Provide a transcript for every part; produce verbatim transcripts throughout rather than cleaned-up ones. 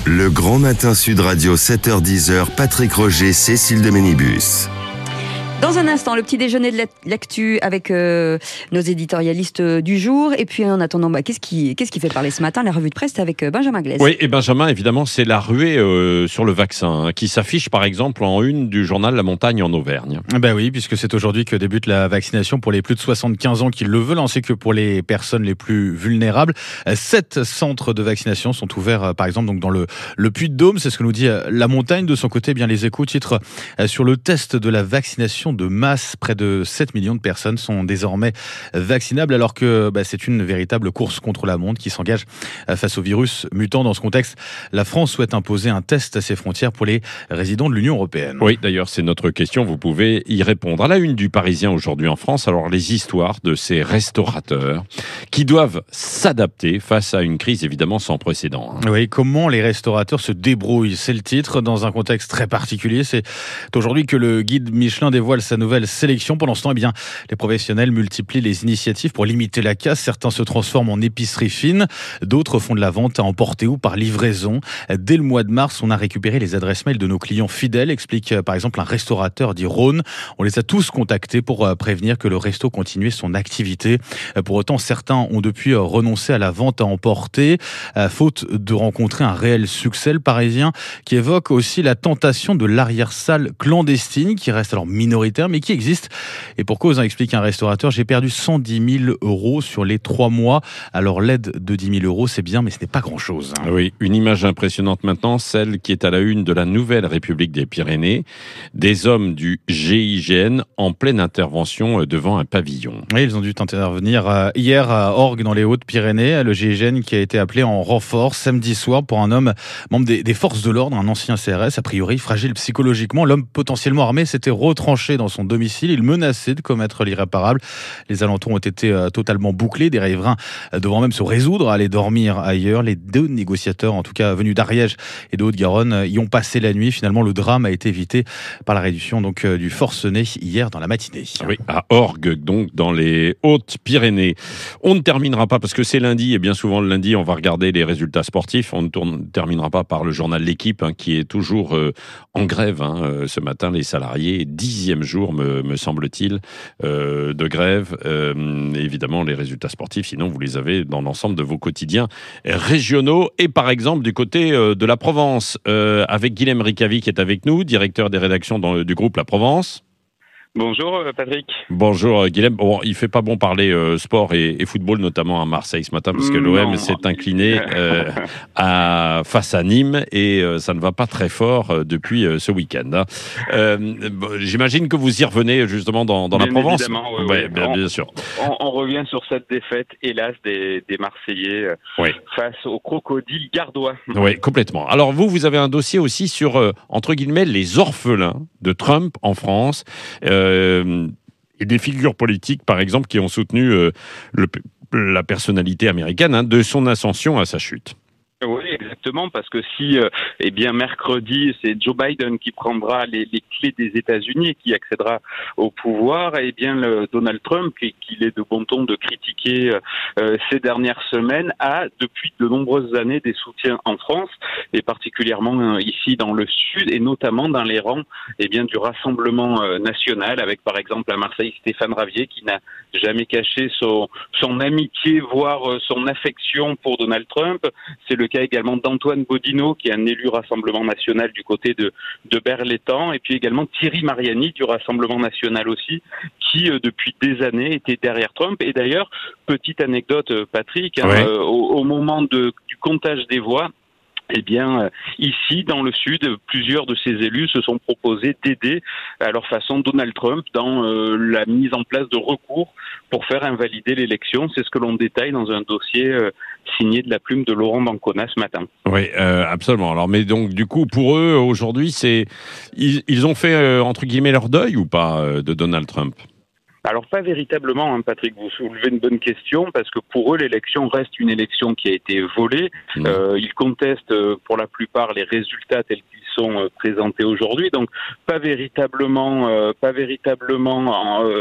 Le Grand Matin Sud Radio, sept heures dix, Patrick Roger, Cécile de Ménibus. Dans un instant, le petit déjeuner de l'actu avec euh, nos éditorialistes du jour. Et puis en attendant, bah, qu'est-ce qui, qu'est-ce qui fait parler ce matin? La revue de presse, c'est avec euh, Benjamin Glaise. Oui, et Benjamin, évidemment, c'est la ruée euh, sur le vaccin, hein, qui s'affiche par exemple en une du journal La Montagne en Auvergne. Ben oui, puisque c'est aujourd'hui que débute la vaccination pour les plus de soixante-quinze ans qui le veulent, ainsi que pour les personnes les plus vulnérables. Sept centres de vaccination sont ouverts, par exemple, donc dans le, le Puy-de-Dôme. C'est ce que nous dit La Montagne. De son côté, bien les Échos titrent sur le test de la vaccination de masse. Près de sept millions de personnes sont désormais vaccinables, alors que bah, c'est une véritable course contre la montre qui s'engage face au virus mutant. Dans ce contexte, la France souhaite imposer un test à ses frontières pour les résidents de l'Union européenne. Oui, d'ailleurs, c'est notre question. Vous pouvez y répondre. À la une du Parisien aujourd'hui en France, alors les histoires de ces restaurateurs qui doivent s'adapter face à une crise évidemment sans précédent. Hein. Oui, comment les restaurateurs se débrouillent, c'est le titre, dans un contexte très particulier. C'est aujourd'hui que le guide Michelin dévoile sa nouvelle sélection. Pendant ce temps, eh bien, les professionnels multiplient les initiatives pour limiter la casse. Certains se transforment en épicerie fine, d'autres font de la vente à emporter ou par livraison. Dès le mois de mars, on a récupéré les adresses mail de nos clients fidèles, explique par exemple un restaurateur dit Rhône. On les a tous contactés pour prévenir que le resto continuait son activité. Pour autant, certains ont depuis renoncé à la vente à emporter, faute de rencontrer un réel succès. Le Parisien qui évoque aussi la tentation de l'arrière-salle clandestine, qui reste alors minoritaire, mais qui existe. Et pour cause, hein, explique un restaurateur, j'ai perdu cent dix mille euros sur les trois mois. Alors l'aide de dix mille euros, c'est bien, mais ce n'est pas grand-chose. Hein. Oui, une image impressionnante maintenant, celle qui est à la une de la Nouvelle République des Pyrénées. Des hommes du G I G N en pleine intervention devant un pavillon. Oui, ils ont dû intervenir hier à Orgues, dans les Hautes-Pyrénées. Le G I G N qui a été appelé en renfort samedi soir pour un homme membre des, des forces de l'ordre, un ancien C R S, a priori fragile psychologiquement. L'homme potentiellement armé s'était retranché dans son domicile. Il menaçait de commettre l'irréparable. Les alentours ont été euh, totalement bouclés. Des riverains euh, devant même se résoudre à aller dormir ailleurs. Les deux négociateurs, en tout cas venus d'Ariège et de Haute-Garonne, euh, y ont passé la nuit. Finalement, le drame a été évité par la réduction donc, euh, du forcené hier dans la matinée. Oui, à Orgues, donc dans les Hautes-Pyrénées. On ne terminera pas, parce que c'est lundi, et bien souvent le lundi, on va regarder les résultats sportifs. On ne tourne, terminera pas par le journal L'Équipe, hein, qui est toujours euh, en grève. Hein, euh, ce matin, les salariés, dixième jour, me, me semble-t-il, euh, de grève. Euh, évidemment, les résultats sportifs, sinon, vous les avez dans l'ensemble de vos quotidiens régionaux. Et par exemple, du côté euh, de la Provence, euh, avec Guilhem Ricavi qui est avec nous, directeur des rédactions dans, du groupe La Provence. Bonjour Patrick. Bonjour Guilhem. Bon, il fait pas bon parler euh, sport et, et football, notamment à Marseille ce matin, parce que l'O M s'est incliné euh, à, face à Nîmes et euh, ça ne va pas très fort euh, depuis euh, ce week-end. Hein. Euh, bon, j'imagine que vous y revenez justement dans, dans la Provence. Évidemment, oui, ouais, oui. Bien, on, bien sûr. On, on revient sur cette défaite, hélas, des, des Marseillais euh, oui. face aux crocodiles gardois. Oui, complètement. Alors vous, vous avez un dossier aussi sur, euh, entre guillemets, les orphelins de Trump en France. Euh, Euh, et des figures politiques, par exemple, qui ont soutenu euh, le, la personnalité américaine hein, de son ascension à sa chute. Oui, exactement, parce que si, euh, eh bien, mercredi, c'est Joe Biden qui prendra les, les clés des États-Unis et qui accédera au pouvoir, eh bien, le Donald Trump, qu'il est de bon ton de critiquer euh, ces dernières semaines, a depuis de nombreuses années des soutiens en France et particulièrement euh, ici dans le sud et notamment dans les rangs, eh bien, du Rassemblement euh, national, avec par exemple à Marseille Stéphane Ravier qui n'a jamais caché son, son amitié, voire euh, son affection pour Donald Trump. C'est le cas également d'Antoine Bodino, qui est un élu Rassemblement national du côté de, de Berlétan, et puis également Thierry Mariani du Rassemblement national aussi, qui euh, depuis des années était derrière Trump. Et d'ailleurs, petite anecdote, Patrick, hein, ouais. euh, au, au moment de, du comptage des voix, eh bien, ici, dans le Sud, plusieurs de ces élus se sont proposés d'aider à leur façon Donald Trump dans euh, la mise en place de recours pour faire invalider l'élection. C'est ce que l'on détaille dans un dossier euh, signé de la plume de Laurent D'Ancona ce matin. Oui, euh, absolument. Alors, mais donc, du coup, pour eux, aujourd'hui, c'est ils, ils ont fait, euh, entre guillemets, leur deuil ou pas euh, de Donald Trump ? Alors pas véritablement, hein, Patrick, vous soulevez une bonne question, parce que pour eux, l'élection reste une élection qui a été volée. Mmh. Euh, ils contestent euh, pour la plupart les résultats tels qu'ils sont euh, présentés aujourd'hui, donc pas véritablement, euh, pas véritablement, euh,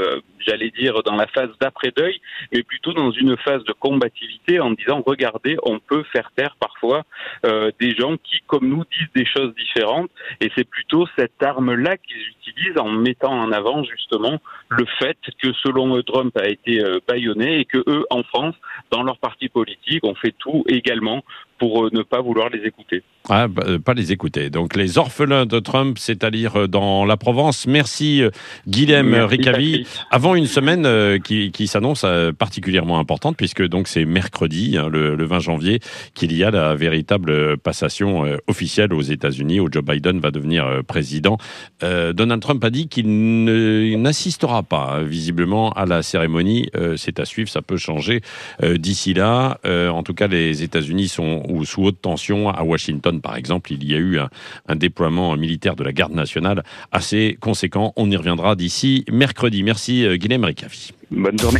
j'allais dire, dans la phase d'après-deuil, mais plutôt dans une phase de combativité en disant, regardez, on peut faire taire parfois euh, des gens qui, comme nous, disent des choses différentes. Et c'est plutôt cette arme-là qu'ils utilisent en mettant en avant justement le fait que, selon eux, Trump a été euh, bâillonné et que eux, en France, dans leur parti politique, ont fait tout également pour euh, ne pas vouloir les écouter. Ah, bah, pas les écouter. Donc, les orphelins de Trump, c'est à lire dans la Provence. Merci, euh, Guilhem Ricavi. Avant une semaine euh, qui, qui s'annonce euh, particulièrement importante, puisque donc c'est mercredi, hein, le, le vingt janvier, qu'il y a la véritable passation euh, officielle aux États-Unis, où Joe Biden va devenir euh, président. Euh, Donald Trump a dit qu'il ne, n'assistera pas, visiblement, à la cérémonie. Euh, c'est à suivre, ça peut changer euh, d'ici là. Euh, en tout cas, les États-Unis sont ou sous haute tension. À Washington, par exemple, il y a eu un, un déploiement militaire de la garde nationale assez conséquent. On y reviendra d'ici mercredi. Merci Guilhem Ricavi. Bonne journée.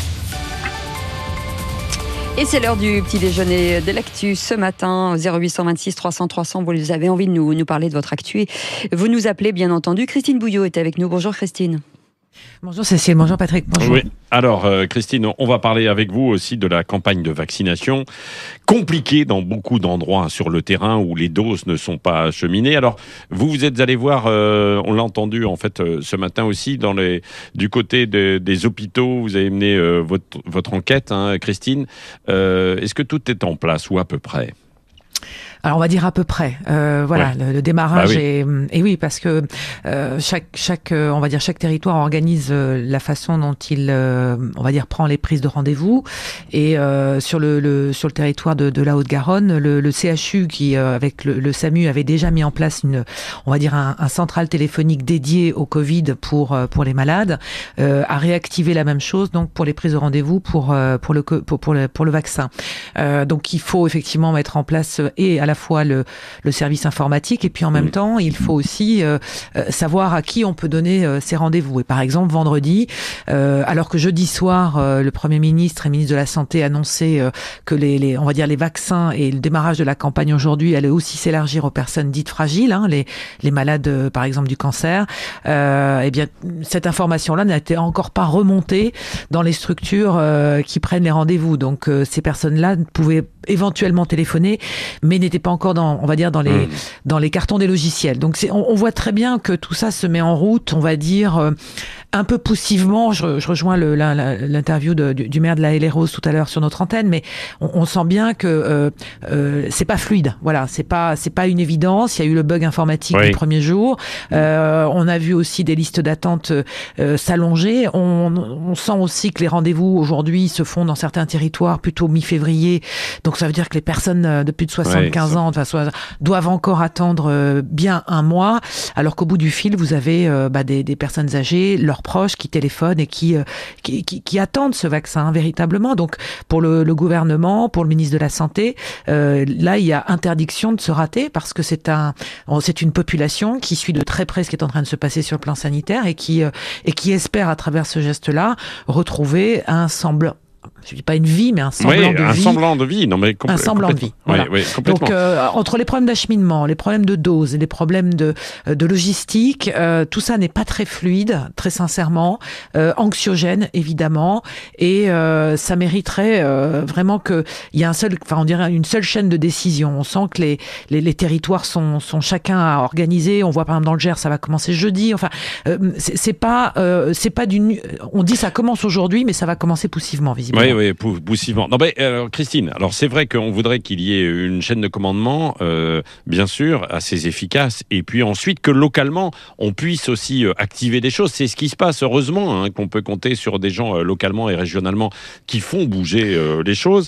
Et c'est l'heure du petit déjeuner de l'actu ce matin au zéro huit cent vingt-six trois cents trois cents. Vous avez envie de nous, nous parler de votre actu et vous nous appelez bien entendu. Christine Bouillot est avec nous. Bonjour Christine. Bonjour Cécile, bonjour Patrick, bonjour. Oui. Alors euh, Christine, on va parler avec vous aussi de la campagne de vaccination, compliquée dans beaucoup d'endroits sur le terrain où les doses ne sont pas acheminées. Alors vous, vous êtes allé voir, euh, on l'a entendu en fait euh, ce matin aussi, dans les, du côté de, des hôpitaux, vous avez mené euh, votre, votre enquête, hein, Christine. Euh, est-ce que tout est en place ou à peu près ? Alors on va dire à peu près. Euh, voilà, ouais. le, le démarrage bah oui. est et oui parce que euh, chaque chaque euh, on va dire chaque territoire organise euh, la façon dont il euh, on va dire prend les prises de rendez-vous et euh, sur le, le sur le territoire de, de la Haute-Garonne, le, le C H U qui euh, avec le, le SAMU avait déjà mis en place une on va dire un, un central téléphonique dédié au Covid pour pour les malades, euh, a réactivé la même chose donc pour les prises de rendez-vous pour pour le pour pour le, pour le vaccin. Euh, donc il faut effectivement mettre en place et à la fois le, le service informatique et puis en même temps il faut aussi euh, savoir à qui on peut donner euh, ces rendez-vous. Et par exemple vendredi, euh, alors que jeudi soir euh, le Premier ministre et ministre de la Santé annonçaient euh, que les, les on va dire les vaccins et le démarrage de la campagne aujourd'hui allait aussi s'élargir aux personnes dites fragiles, hein, les les malades euh, par exemple du cancer. Euh, et bien cette information-là n'a été encore pas remontée dans les structures euh, qui prennent les rendez-vous. Donc euh, ces personnes-là pouvaient éventuellement téléphoner, mais n'étaient pas encore dans, on va dire, dans les, mmh. dans les cartons des logiciels. Donc, c'est, on, on voit très bien que tout ça se met en route, on va dire, euh, un peu poussivement. Je, je rejoins le, la, la, l'interview de, du, du maire de la Haye-les-Roses tout à l'heure sur notre antenne, mais on, on sent bien que euh, euh, c'est pas fluide. Voilà, c'est pas, c'est pas une évidence. Il y a eu le bug informatique oui. du premier jour. Euh, on a vu aussi des listes d'attente euh, s'allonger. On, on sent aussi que les rendez-vous aujourd'hui se font dans certains territoires plutôt mi-février. Donc, ça veut dire que les personnes de plus de soixante-quinze ouais, ans de façon, doivent encore attendre euh, bien un mois, alors qu'au bout du fil, vous avez euh, bah, des, des personnes âgées, leurs proches qui téléphonent et qui, euh, qui, qui, qui attendent ce vaccin véritablement. Donc, pour le, le gouvernement, pour le ministre de la Santé, euh, là, il y a interdiction de se rater parce que c'est, un, c'est une population qui suit de très près ce qui est en train de se passer sur le plan sanitaire et qui, euh, et qui espère, à travers ce geste-là, retrouver un semblant. Je dis pas une vie, mais un semblant oui, de un vie. Un semblant de vie, non mais compl- un semblant de vie. Voilà. Oui, oui, complètement. Donc euh, entre les problèmes d'acheminement, les problèmes de doses et les problèmes de de logistique, euh, tout ça n'est pas très fluide, très sincèrement, euh, anxiogène évidemment, et euh, ça mériterait euh, vraiment que il y a un seul, enfin on dirait une seule chaîne de décision. On sent que les les, les territoires sont sont chacun à organiser. On voit par exemple dans le Gers, ça va commencer jeudi. Enfin, euh, c'est, c'est pas euh, c'est pas d'une. On dit ça commence aujourd'hui, mais ça va commencer poussivement visiblement. Oui, oui, poussivement. Non, mais alors, Christine, alors c'est vrai qu'on voudrait qu'il y ait une chaîne de commandement, euh, bien sûr, assez efficace, et puis ensuite que localement, on puisse aussi euh, activer des choses. C'est ce qui se passe, heureusement, hein, qu'on peut compter sur des gens euh, localement et régionalement qui font bouger euh, les choses,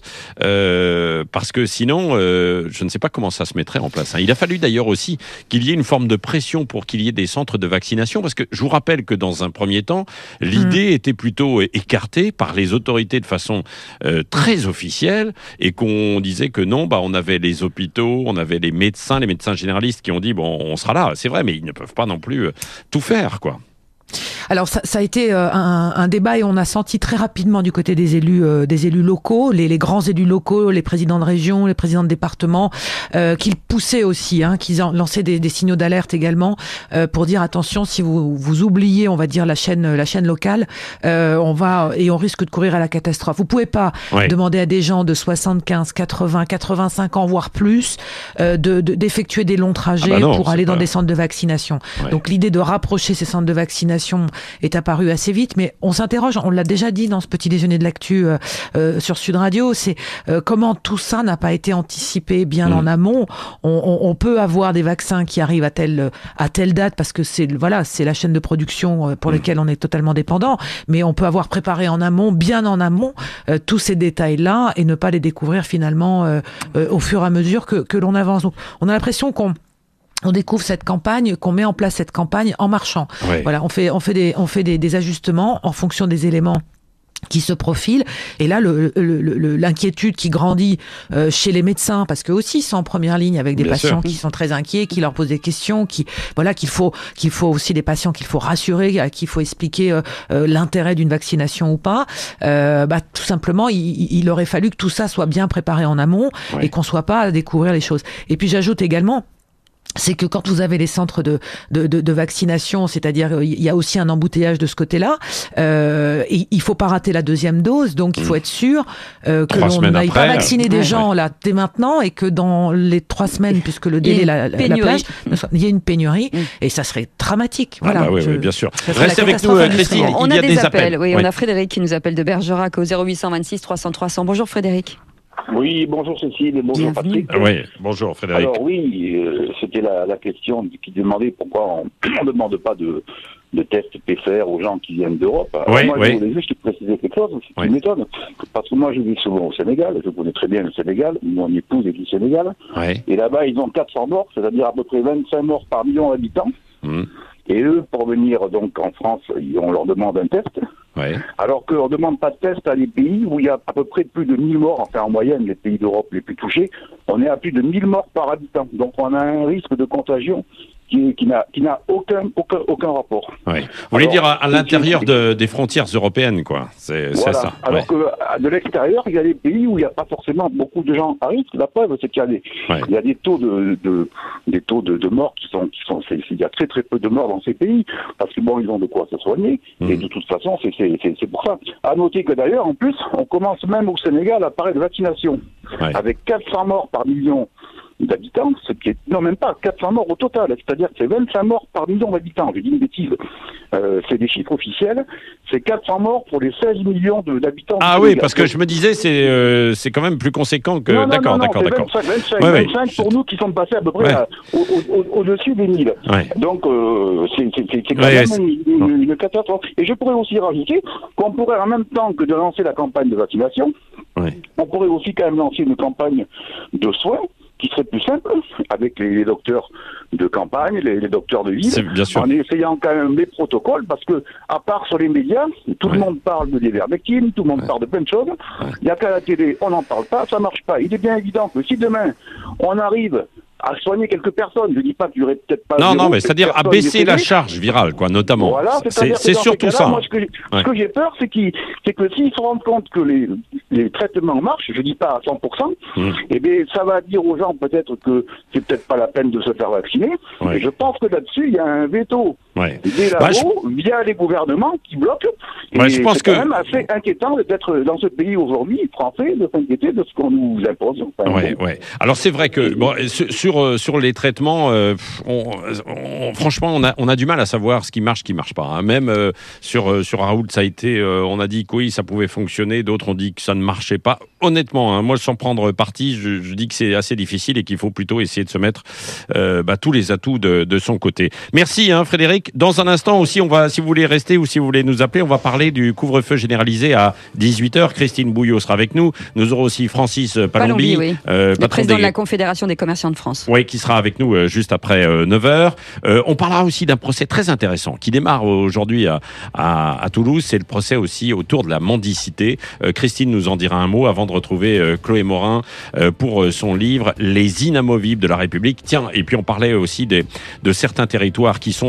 euh, parce que sinon, euh, je ne sais pas comment ça se mettrait en place. Hein. Il a fallu d'ailleurs aussi qu'il y ait une forme de pression pour qu'il y ait des centres de vaccination, parce que je vous rappelle que dans un premier temps, l'idée mmh. était plutôt écartée par les autorités de façon euh, très officielle et qu'on disait que non, bah, on avait les hôpitaux, on avait les médecins, les médecins généralistes qui ont dit bon, on sera là, c'est vrai, mais ils ne peuvent pas non plus euh, tout faire, quoi. Alors ça, ça a été euh, un, un débat et on a senti très rapidement du côté des élus, euh, des élus locaux, les, les grands élus locaux, les présidents de région, les présidents de département, euh, qu'ils poussaient aussi, hein, qu'ils lançaient des, des signaux d'alerte également euh, pour dire attention, si vous vous oubliez, on va dire la chaîne, la chaîne locale, euh, on va et on risque de courir à la catastrophe. Vous pouvez pas oui. demander à des gens de soixante-quinze, quatre-vingts, quatre-vingt-cinq ans voire plus euh, de, de d'effectuer des longs trajets ah bah non, pour aller pas... dans des centres de vaccination. Ouais. Donc l'idée de rapprocher ces centres de vaccination est apparue assez vite, mais on s'interroge, on l'a déjà dit dans ce petit déjeuner de l'actu euh, euh, sur Sud Radio, c'est euh, comment tout ça n'a pas été anticipé bien mmh. en amont. On, on, on peut avoir des vaccins qui arrivent à telle à telle date parce que c'est voilà c'est la chaîne de production pour mmh. laquelle on est totalement dépendant, mais on peut avoir préparé en amont, bien en amont, euh, tous ces détails-là et ne pas les découvrir finalement euh, euh, au fur et à mesure que, que l'on avance. Donc, on a l'impression qu'on on découvre cette campagne, qu'on met en place cette campagne en marchant. Oui. Voilà, on fait, on fait des, on fait des, des ajustements en fonction des éléments qui se profilent. Et là, le, le, le, l'inquiétude qui grandit euh, chez les médecins, parce qu'eux aussi sont en première ligne avec des Bien patients sûr. qui sont très inquiets, qui leur posent des questions, qui voilà qu'il faut qu'il faut aussi des patients qu'il faut rassurer, à qui il faut expliquer euh, euh, l'intérêt d'une vaccination ou pas. Euh, bah tout simplement, il, il aurait fallu que tout ça soit bien préparé en amont oui. et qu'on soit pas à découvrir les choses. Et puis j'ajoute également. C'est que quand vous avez les centres de, de, de, de vaccination, c'est-à-dire il y a aussi un embouteillage de ce côté-là, euh, et il faut pas rater la deuxième dose, donc il faut être sûr euh, que l'on n'aille pas vacciner euh, des ouais, gens ouais. là dès maintenant et que dans les trois semaines, puisque le délai, la, la plage, il y a une pénurie, mmh. et ça serait dramatique. Voilà, ah bah oui, je, oui, bien sûr. Restez avec nous, Christine. On il y a, a des, des appels. appels. Oui, oui, on a Frédéric qui nous appelle de Bergerac au zéro huit cent vingt-six trois cents trois cents. Bonjour Frédéric. Oui, bonjour Cécile, bonjour Bienvenue. Patrick. Oui, bonjour Frédéric. Alors oui, euh, c'était la, la question qui demandait pourquoi on ne demande pas de, de tests P C R aux gens qui viennent d'Europe. Alors, oui, moi, oui. je voulais juste préciser quelque chose, c'est oui. une méthode. Parce que moi, je vis souvent au Sénégal, je connais très bien le Sénégal, mon épouse est du Sénégal. Oui. Et là-bas, ils ont quatre cents morts, c'est-à-dire à peu près vingt-cinq morts par million d'habitants. Mmh. Et eux, pour venir donc en France, on leur demande un test. Ouais. Alors qu'on ne demande pas de test à des pays où il y a à peu près plus de mille morts, enfin en moyenne, les pays d'Europe les plus touchés, on est à plus de mille morts par habitant. Donc on a un risque de contagion qui, qui n'a, qui n'a aucun, aucun, aucun rapport. Ouais. Vous voulez Alors, dire à, à l'intérieur de, des frontières européennes, quoi. C'est, voilà. c'est ça. Alors ouais. que de l'extérieur, il y a des pays où il n'y a pas forcément beaucoup de gens à risque. La preuve, c'est qu'il y a des, ouais. il y a des taux de, de des taux de, de morts qui sont, qui sont, c'est, il y a très très peu de morts dans ces pays parce que bon, ils ont de quoi se soigner. Mmh. Et de toute façon, c'est, c'est, c'est, c'est pour ça. À noter que d'ailleurs, en plus, on commence même au Sénégal à parler de vaccination ouais. avec quatre cents morts par million d'habitants, ce qui est, non même pas, quatre cents morts au total, c'est-à-dire que c'est vingt-cinq morts par million d'habitants, je dis une bêtise, euh, c'est des chiffres officiels, c'est quatre cents morts pour les seize millions de, d'habitants. Ah oui, parce que je me disais, c'est, euh, c'est quand même plus conséquent que... Non, non, d'accord, non, d'accord, non, d'accord. vingt-cinq, vingt-cinq, ouais, vingt-cinq ouais. pour nous qui sommes passés à peu près ouais. à, au, au, au-dessus des mille. Ouais. Donc, euh, c'est, c'est, c'est quand ouais, même une, une, une catastrophe. Et je pourrais aussi rajouter qu'on pourrait en même temps que de lancer la campagne de vaccination, ouais. on pourrait aussi quand même lancer une campagne de soins qui serait plus simple, avec les, les docteurs de campagne, les, les docteurs de ville, bien sûr. en essayant quand même les protocoles, parce que, à part sur les médias, tout ouais. le monde parle de l'ivermectine, tout le monde ouais. parle de plein de choses, il ouais. n'y a qu'à la télé, on n'en parle pas, ça marche pas. Il est bien évident que si demain, on arrive à soigner quelques personnes, je dis pas qu'il y aurait peut-être pas... Non, non, mais c'est-à-dire à baisser la charge virale, quoi, notamment. Voilà, c'est, c'est surtout ça. Moi, ce que, j'ai, ouais. ce que j'ai peur, c'est, qu'il, c'est que s'ils se rendent compte que les, les traitements marchent, je dis pas à cent pour cent, mmh. eh bien, ça va dire aux gens peut-être que c'est peut-être pas la peine de se faire vacciner. Ouais. Et je pense que là-dessus, il y a un veto ouais. des labos, bah, je... via les gouvernements qui bloquent. Et ouais, je pense c'est que... quand même assez inquiétant d'être dans ce pays aujourd'hui, français, de s'inquiéter de ce qu'on nous impose. Enfin, ouais, bon. ouais. Alors c'est vrai que bon, sur Sur, sur les traitements, euh, on, on, franchement, on a, on a du mal à savoir ce qui marche, ce qui marche pas. Hein. Même euh, sur, sur Raoult, ça a été, euh, on a dit que oui, ça pouvait fonctionner. D'autres ont dit que ça ne marchait pas. Honnêtement, hein, moi, sans prendre parti, je, je dis que c'est assez difficile et qu'il faut plutôt essayer de se mettre euh, bah, tous les atouts de, de son côté. Merci, hein, Frédéric. Dans un instant aussi, on va, si vous voulez rester ou si vous voulez nous appeler, on va parler du couvre-feu généralisé à dix-huit heures. Christine Bouillot sera avec nous. Nous aurons aussi Francis Palombi, Palombi oui. euh, le président des... de la Confédération des commerçants de France. Oui, qui sera avec nous euh, juste après euh, neuf heures. Euh, on parlera aussi d'un procès très intéressant qui démarre aujourd'hui à, à, à Toulouse. C'est le procès aussi autour de la mendicité. Euh, Christine nous en dira un mot avant de retrouver euh, Chloé Morin euh, pour euh, son livre « Les inamovibles de la République ». Tiens, et puis on parlait aussi des, de certains territoires qui sont euh, très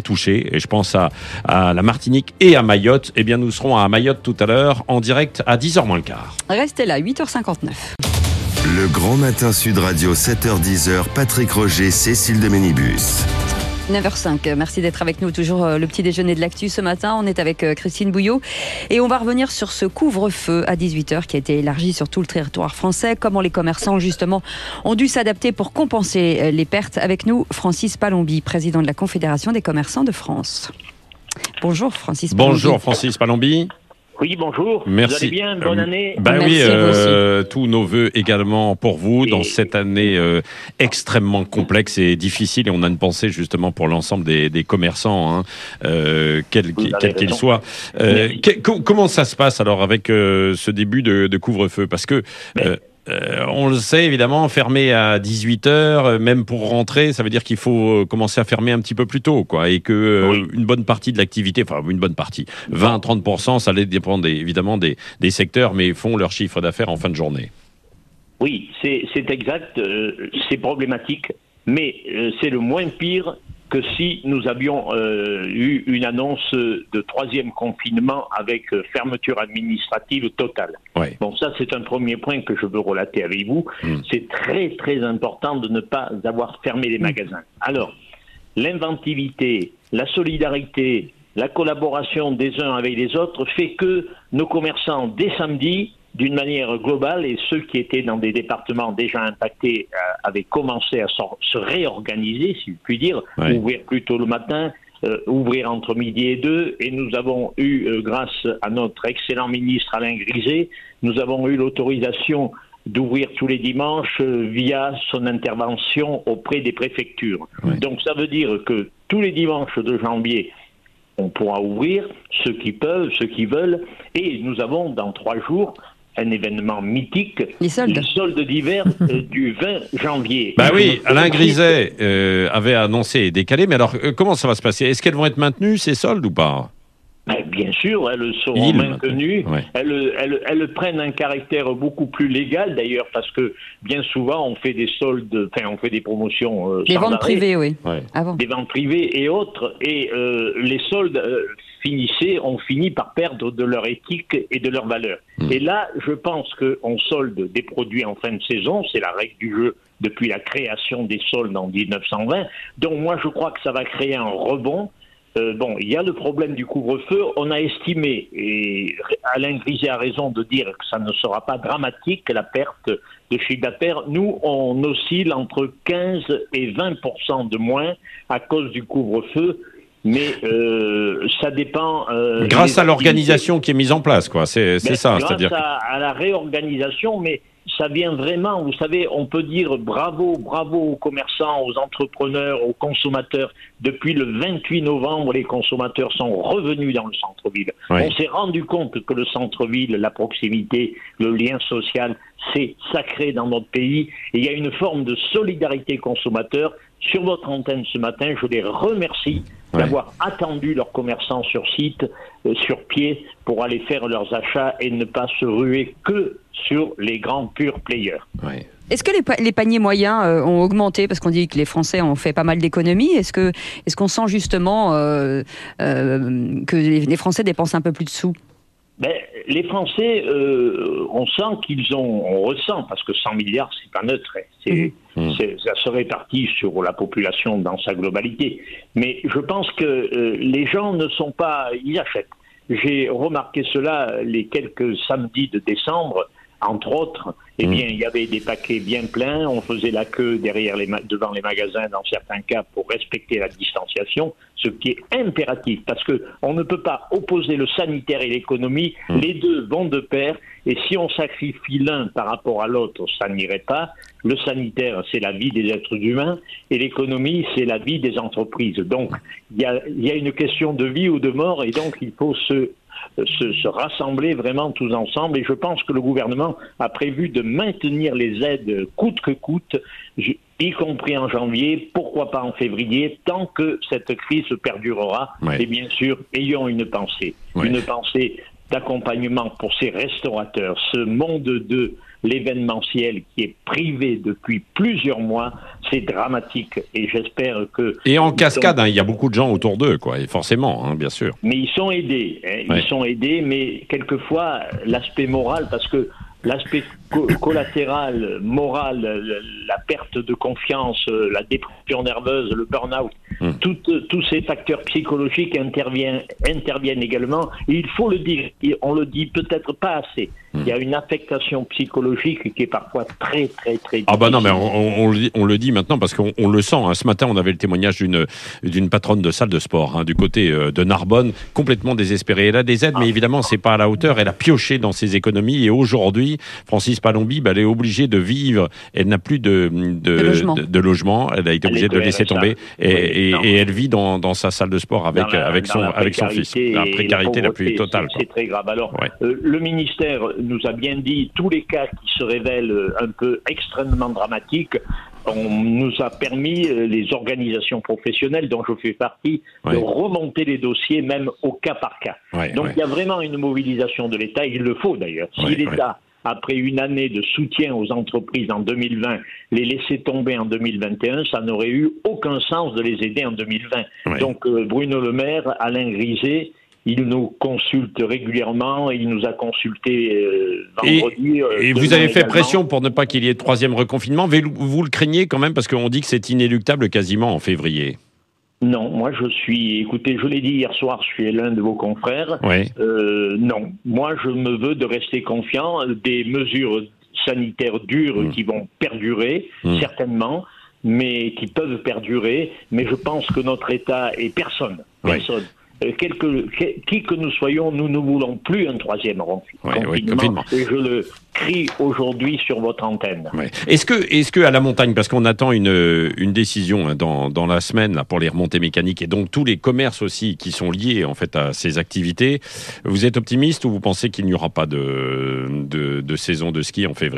touchées. Et je pense à, à la Martinique et à Mayotte. Eh bien, nous serons à Mayotte tout à l'heure, en direct à dix heures moins le quart. Restez là, huit heures cinquante-neuf. Le Grand Matin Sud Radio, sept heures dix, Patrick Roger, Cécile de Ménibus. neuf heures cinq, merci d'être avec nous. Toujours le petit déjeuner de l'actu ce matin. On est avec Christine Bouillot et on va revenir sur ce couvre-feu à dix-huit heures qui a été élargi sur tout le territoire français. Comment les commerçants, justement, ont dû s'adapter pour compenser les pertes. Avec nous, Francis Palombi, président de la Confédération des commerçants de France. Bonjour Francis Palombi. Bonjour Francis Palombi. Oui, bonjour. Merci. Vous allez bien? Bonne année. Ben Merci oui, euh, tous nos vœux également pour vous et... dans cette année euh, extrêmement complexe et difficile. Et on a une pensée justement pour l'ensemble des, des commerçants, hein, euh, quels quel qu'ils soient. Euh, que, comment ça se passe alors avec euh, ce début de, de couvre-feu? Parce que euh, Euh, on le sait évidemment, fermer à dix-huit heures, même pour rentrer, ça veut dire qu'il faut commencer à fermer un petit peu plus tôt, quoi, et que euh, oui. une bonne partie de l'activité, enfin une bonne partie, vingt à trente pour cent, ça dépend des, évidemment des, des secteurs, mais font leur chiffre d'affaires en fin de journée. Oui, c'est, c'est exact, euh, c'est problématique, mais euh, c'est le moins pire que si nous avions euh, eu une annonce de troisième confinement avec euh, fermeture administrative totale. Ouais. Bon, ça, c'est un premier point que je veux relater avec vous. Mmh. C'est très, très important de ne pas avoir fermé les magasins. Alors, l'inventivité, la solidarité, la collaboration des uns avec les autres fait que nos commerçants, dès samedi, d'une manière globale, et ceux qui étaient dans des départements déjà impactés euh, avaient commencé à se réorganiser, si je puis dire, ouais. ouvrir plus tôt le matin, euh, ouvrir entre midi et deux, et nous avons eu, euh, grâce à notre excellent ministre Alain Griset, nous avons eu l'autorisation d'ouvrir tous les dimanches euh, via son intervention auprès des préfectures. Ouais. Donc ça veut dire que tous les dimanches de janvier, on pourra ouvrir, ceux qui peuvent, ceux qui veulent, et nous avons dans trois jours un événement mythique, les soldes, les soldes d'hiver euh, du vingt janvier. Bah oui, Alain Griset euh, avait annoncé et décalé, mais alors euh, comment ça va se passer? Est-ce qu'elles vont être maintenues, ces soldes, ou pas? Ben, bien sûr, elles seront Il, maintenues. Ouais. Elles, elles, elles prennent un caractère beaucoup plus légal, d'ailleurs, parce que bien souvent, on fait des soldes, enfin, on fait des promotions. Euh, des ventes privées, oui. Ouais. Avant. Des ventes privées et autres. Et euh, les soldes euh, finissaient, ont fini par perdre de leur éthique et de leur valeur. Mmh. Et là, je pense qu'on solde des produits en fin de saison. C'est la règle du jeu depuis la création des soldes en dix-neuf cent vingt. Donc, moi, je crois que ça va créer un rebond. Euh, bon, il y a le problème du couvre-feu. On a estimé, et Alain Griset a raison de dire que ça ne sera pas dramatique, la perte de chiffre d'affaires. Nous, on oscille entre quinze et vingt pour cent de moins à cause du couvre-feu. Mais euh, ça dépend... Euh, grâce à l'organisation qui est mise en place, quoi. C'est, c'est ça. Grâce c'est-à-dire à, à la réorganisation, mais ça vient vraiment, vous savez, on peut dire bravo, bravo aux commerçants, aux entrepreneurs, aux consommateurs. Depuis le vingt-huit novembre, les consommateurs sont revenus dans le centre-ville. Oui. On s'est rendu compte que le centre-ville, la proximité, le lien social, c'est sacré dans notre pays. Et il y a une forme de solidarité consommateur. Sur votre antenne ce matin, je les remercie ouais. d'avoir attendu leurs commerçants sur site, euh, sur pied, pour aller faire leurs achats et ne pas se ruer que sur les grands pure players. Ouais. Est-ce que les, pa- les paniers moyens euh, ont augmenté? Parce qu'on dit que les Français ont fait pas mal d'économies. Est-ce, que, est-ce qu'on sent justement euh, euh, que les, les Français dépensent un peu plus de sous? Ben, les Français, euh, on sent qu'ils ont, on ressent, parce que cent milliards, c'est pas neutre, hein, c'est, mmh. c'est, ça se répartit sur la population dans sa globalité. Mais je pense que euh, les gens ne sont pas, ils achètent. J'ai remarqué cela les quelques samedis de décembre, entre autres. Eh bien, il y avait des paquets bien pleins, on faisait la queue derrière les ma- devant les magasins dans certains cas pour respecter la distanciation, ce qui est impératif parce que on ne peut pas opposer le sanitaire et l'économie, mmh. les deux vont de pair et si on sacrifie l'un par rapport à l'autre, ça n'irait pas. Le sanitaire, c'est la vie des êtres humains et l'économie, c'est la vie des entreprises. Donc, il y a, il y a une question de vie ou de mort et donc il faut se Se, se rassembler vraiment tous ensemble et je pense que le gouvernement a prévu de maintenir les aides coûte que coûte, y compris en janvier, pourquoi pas en février, tant que cette crise perdurera. Ouais. Et bien sûr, ayons une pensée, ouais. une pensée d'accompagnement pour ces restaurateurs, ce monde de l'événementiel qui est privé depuis plusieurs mois, c'est dramatique. Et j'espère que... Et en cascade, sont... hein, il y a beaucoup de gens autour d'eux, quoi, et forcément, hein, bien sûr. Mais ils sont aidés, hein, ouais. ils sont aidés, mais quelquefois, l'aspect moral, parce que l'aspect co- collatéral, moral, la perte de confiance, la dépression nerveuse, le burn-out, mmh. tous ces facteurs psychologiques interviennent, interviennent également. Et il faut le dire, on le dit peut-être pas assez. Mmh. Il y a une affectation psychologique qui est parfois très, très, très difficile. Ah bah non, mais on, on, on, on le dit maintenant parce qu'on on le sent. Hein. Ce matin, on avait le témoignage d'une, d'une patronne de salle de sport hein, du côté euh, de Narbonne, complètement désespérée. Elle a des aides, ah. mais évidemment, c'est pas à la hauteur. Elle a pioché dans ses économies et aujourd'hui, Francis Palombi, bah, elle est obligée de vivre. Elle n'a plus de, de, de, logement. de, de logement. Elle a été obligée de laisser tomber et, oui, et, et elle vit dans, dans sa salle de sport avec, la, avec, son, avec son fils. La précarité la, la plus totale. C'est, c'est très grave. Alors, ouais. euh, le ministère nous a bien dit tous les cas qui se révèlent un peu extrêmement dramatiques. On nous a permis, les organisations professionnelles dont je fais partie, ouais. de remonter les dossiers même au cas par cas. Ouais, Donc ouais. il y a vraiment une mobilisation de l'État, il le faut d'ailleurs. Si ouais, l'État, ouais. après une année de soutien aux entreprises en deux mille vingt, les laisser tomber en deux mille vingt et un, ça n'aurait eu aucun sens de les aider en deux mille vingt. Ouais. Donc euh, Bruno Le Maire, Alain Griset, il nous consulte régulièrement, il nous a consulté euh, vendredi. Et, euh, et vous avez fait également. pression pour ne pas qu'il y ait de troisième reconfinement, mais vous le craignez quand même parce qu'on dit que c'est inéluctable quasiment en février. Non, moi je suis, écoutez, je l'ai dit hier soir, je suis l'un de vos confrères. Oui. Euh, non, moi je me veux de rester confiant, des mesures sanitaires dures mmh. qui vont perdurer, mmh. certainement, mais qui peuvent perdurer, mais je pense que notre État et personne, personne. Oui. Quelque, qui que nous soyons, nous ne voulons plus un troisième confinement. Ouais, ouais, confinement. Et je le crie aujourd'hui sur votre antenne. Ouais. Est-ce que, est-ce que à la montagne, parce qu'on attend une, une décision hein, dans, dans la semaine là, pour les remontées mécaniques et donc tous les commerces aussi qui sont liés en fait à ces activités, vous êtes optimiste ou vous pensez qu'il n'y aura pas de, de, de saison de ski en février ?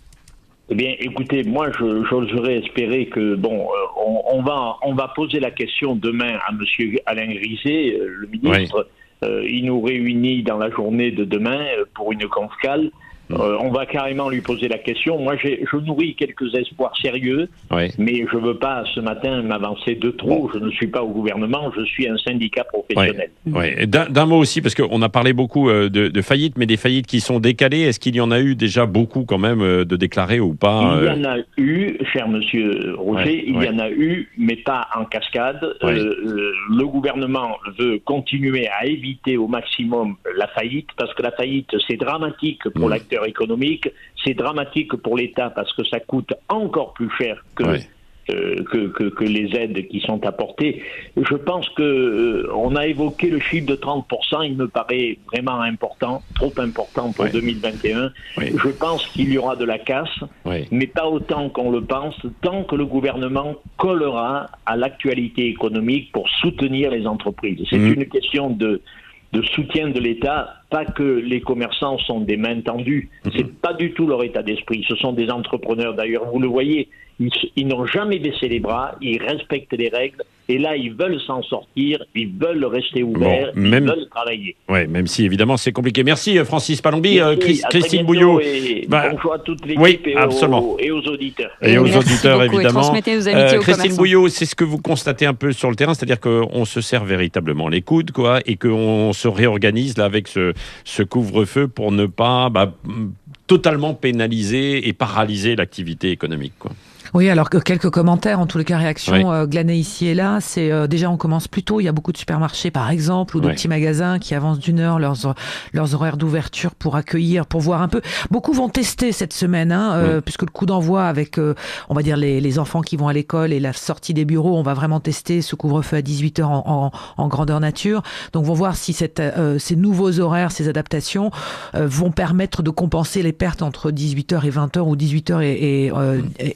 Eh bien, écoutez, moi, je, j'oserais espérer que, bon, euh, on, on, va, on va poser la question demain à M. Alain Griset, euh, le ministre. Oui. Euh, il nous réunit dans la journée de demain euh, pour une confcale. Euh, on va carrément lui poser la question. Moi, j'ai, je nourris quelques espoirs sérieux, oui. mais je ne veux pas ce matin m'avancer de trop. Bon. Je ne suis pas au gouvernement, je suis un syndicat professionnel. Oui. Oui. D'un, d'un mot aussi, parce qu'on a parlé beaucoup de, de faillites, mais des faillites qui sont décalées. Est-ce qu'il y en a eu déjà beaucoup quand même de déclarés ou pas ? Il y en a eu, cher monsieur Roger, oui. il oui. y en a eu, mais pas en cascade. Oui. Euh, le gouvernement veut continuer à éviter au maximum la faillite, parce que la faillite, c'est dramatique pour mmh. l'acteur économique, c'est dramatique pour l'État parce que ça coûte encore plus cher que, oui. euh, que, que, que les aides qui sont apportées. Je pense que euh, on a évoqué le chiffre de trente pour cent, il me paraît vraiment important, trop important pour oui. deux mille vingt et un. Oui. Je pense qu'il y aura de la casse, oui. mais pas autant qu'on le pense, tant que le gouvernement collera à l'actualité économique pour soutenir les entreprises. C'est mmh. une question de de soutien de l'État, pas que les commerçants sont des mains tendues. Mmh. C'est pas du tout leur état d'esprit. Ce sont des entrepreneurs, d'ailleurs, vous le voyez, ils, ils n'ont jamais baissé les bras, ils respectent les règles, et là, ils veulent s'en sortir, ils veulent rester ouverts, bon, même, ils veulent travailler. Oui, même si, évidemment, c'est compliqué. Merci, Francis Palombi. Euh, Christ, Christine Bouillot. Et bah, bonjour à toute l'équipe oui, et, aux, et aux auditeurs. Et, et aux auditeurs, beaucoup, évidemment. Et transmettez nos amitiés euh, aux Christine Bouillot, c'est ce que vous constatez un peu sur le terrain, c'est-à-dire qu'on se serre véritablement les coudes, quoi, et qu'on se réorganise là, avec ce, ce couvre-feu pour ne pas bah, totalement pénaliser et paralyser l'activité économique, quoi. Oui, alors que quelques commentaires, en tous les cas réactions oui. euh, glanées ici et là. C'est euh, déjà on commence plus tôt. Il y a beaucoup de supermarchés, par exemple, ou de oui. petits magasins qui avancent d'une heure leurs leurs horaires d'ouverture pour accueillir, pour voir un peu. Beaucoup vont tester cette semaine, hein, euh, oui. puisque le coup d'envoi avec, euh, on va dire les les enfants qui vont à l'école et la sortie des bureaux, on va vraiment tester ce couvre-feu à dix-huit heures en, en, en grandeur nature. Donc, vont voir si cette euh, ces nouveaux horaires, ces adaptations euh, vont permettre de compenser les pertes entre dix-huit heures et vingt heures ou dix-huit heures et et, euh, et, et dix-neuf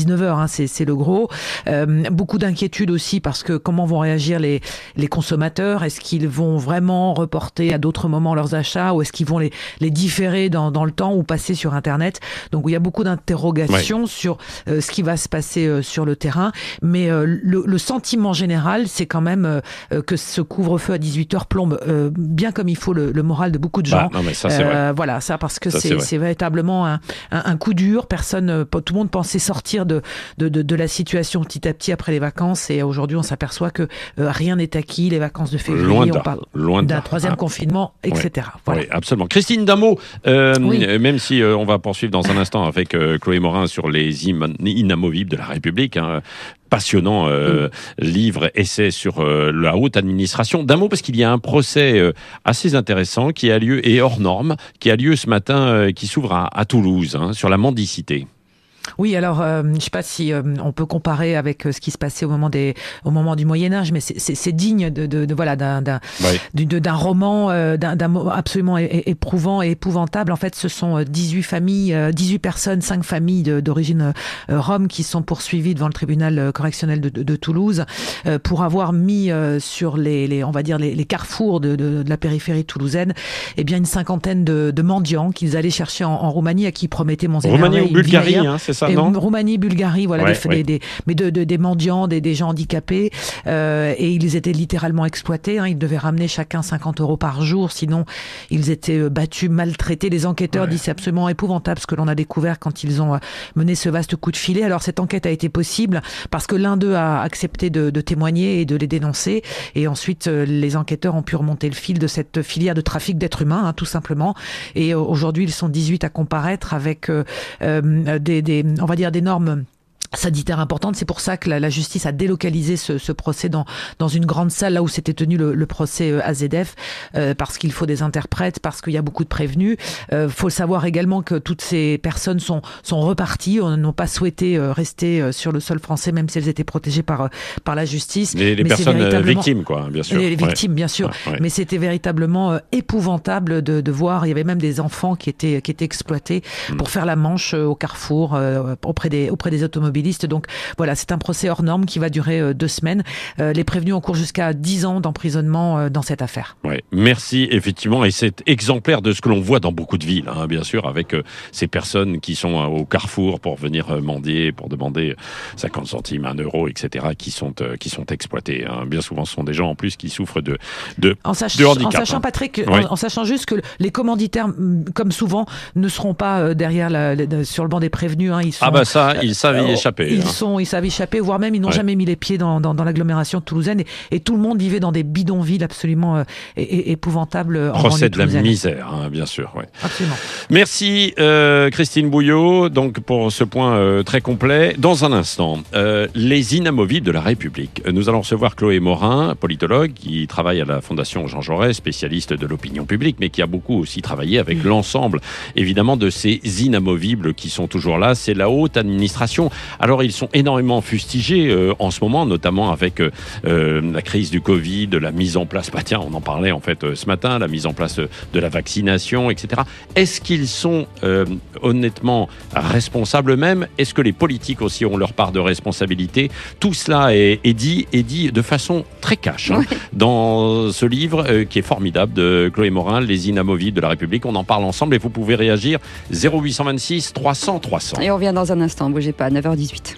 dix-neuf heures, hein, c'est, c'est le gros. Euh, beaucoup d'inquiétudes aussi parce que comment vont réagir les, les consommateurs? Est-ce qu'ils vont vraiment reporter à d'autres moments leurs achats ou est-ce qu'ils vont les, les différer dans, dans le temps ou passer sur Internet? Donc il y a beaucoup d'interrogations ouais. sur euh, ce qui va se passer euh, sur le terrain. Mais euh, le, le sentiment général, c'est quand même euh, que ce couvre-feu à dix-huit heures plombe euh, bien comme il faut le, le moral de beaucoup de gens. Bah, non, mais ça, c'est euh, vrai. Voilà, ça parce que ça, c'est, c'est, c'est véritablement un, un, un coup dur. Personne, tout le monde pensait sortir de, de, de, de la situation petit à petit après les vacances et aujourd'hui on s'aperçoit que euh, rien n'est acquis. Les vacances de février, loin on parle loin d'un troisième ah. confinement, et cetera. Oui, voilà. oui, absolument. Christine, d'un mot, euh, oui. même si euh, on va poursuivre dans un instant avec euh, Chloé Morin sur les im- inamovibles de la République, hein, passionnant euh, mmh. livre, essai sur euh, la haute administration. D'un mot, parce qu'il y a un procès euh, assez intéressant qui a lieu, et hors norme, qui a lieu ce matin, euh, qui s'ouvre à, à Toulouse, hein, sur la mendicité. Oui, alors euh, je ne sais pas si euh, on peut comparer avec euh, ce qui se passait au moment des, au moment du Moyen Âge, mais c'est, c'est, c'est digne de, de, de voilà d'un, d'un, oui. d'un, d'un roman, euh, d'un, d'un absolument é- éprouvant et épouvantable. En fait, ce sont dix-huit familles, euh, dix-huit personnes, cinq familles de, d'origine euh, rome qui sont poursuivies devant le tribunal correctionnel de, de, de Toulouse euh, pour avoir mis euh, sur les, les, on va dire les, les carrefours de, de, de la périphérie toulousaine, eh bien une cinquantaine de, de mendiants qu'ils allaient chercher en, en Roumanie à qui promettaient monts et merveilles. Roumanie ou Bulgarie, hein, c'est ça, et non Roumanie, Bulgarie, voilà, ouais, des, ouais. des, des, mais de, de, des mendiants, des, des gens handicapés, euh, et ils étaient littéralement exploités. Hein, ils devaient ramener chacun cinquante euros par jour, sinon ils étaient battus, maltraités. Les enquêteurs ouais. disent c'est absolument épouvantable ce que l'on a découvert quand ils ont mené ce vaste coup de filet. Alors cette enquête a été possible parce que l'un d'eux a accepté de, de témoigner et de les dénoncer, et ensuite les enquêteurs ont pu remonter le fil de cette filière de trafic d'êtres humains, hein, tout simplement. Et aujourd'hui ils sont dix-huit à comparaître avec euh, euh, des, des, on va dire des normes sanitaire importante. C'est pour ça que la, la justice a délocalisé ce, ce procès dans, dans une grande salle, là où s'était tenu le, le procès A Z F, euh, parce qu'il faut des interprètes, parce qu'il y a beaucoup de prévenus. Il euh, faut savoir également que toutes ces personnes sont, sont reparties, n'ont pas souhaité euh, rester euh, sur le sol français, même si elles étaient protégées par, euh, par la justice. Les, les Mais personnes véritablement... victimes, quoi, bien sûr. Les, les victimes, ouais. bien sûr. Ouais, ouais. Mais c'était véritablement euh, épouvantable de, de voir. Il y avait même des enfants qui étaient, qui étaient exploités mmh. pour faire la manche euh, au carrefour, euh, auprès des, auprès des automobilistes. Donc voilà, c'est un procès hors norme qui va durer euh, deux semaines. Euh, les prévenus encourent jusqu'à dix ans d'emprisonnement euh, dans cette affaire. Ouais, merci, effectivement. Et c'est exemplaire de ce que l'on voit dans beaucoup de villes, hein, bien sûr, avec euh, ces personnes qui sont euh, au carrefour pour venir euh, mendier, pour demander cinquante centimes, un euro, et cetera, qui sont, euh, qui sont exploités. Hein. Bien souvent, ce sont des gens, en plus, qui souffrent de, de, en sach- de handicap. En sachant, hein. Patrick, ouais. en, en sachant juste que les commanditaires, comme souvent, ne seront pas euh, derrière la, la, sur le banc des prévenus. Hein. Ils sont, ah bah ça, ils savent y échapper. Ils, hein. sont, ils savent échapper, voire même ils n'ont ouais. jamais mis les pieds dans, dans, dans l'agglomération toulousaine. Et, et tout le monde vivait dans des bidonvilles absolument euh, é- é- épouvantables. En Procès de la toulousaine. misère, hein, bien sûr. Ouais. Absolument. Merci euh, Christine Bouillot donc, pour ce point euh, très complet. Dans un instant, euh, les inamovibles de la République. Nous allons recevoir Chloé Morin, politologue, qui travaille à la Fondation Jean Jaurès, spécialiste de l'opinion publique, mais qui a beaucoup aussi travaillé avec mmh. l'ensemble, évidemment, de ces inamovibles qui sont toujours là. C'est la haute administration. Alors, ils sont énormément fustigés euh, en ce moment, notamment avec euh, la crise du Covid, la mise en place, bah tiens, on en parlait en fait euh, ce matin, la mise en place euh, de la vaccination, et cetera. Est-ce qu'ils sont euh, honnêtement responsables eux-mêmes? Est-ce que les politiques aussi ont leur part de responsabilité? Tout cela est, est, dit, est dit de façon très cash hein, oui. dans ce livre euh, qui est formidable de Chloé Morin, Les inamovibles de la République. On en parle ensemble et vous pouvez réagir zéro huit cent vingt-six trois cents trois cents. Et on revient dans un instant, bougez pas, neuf heures dix-huit.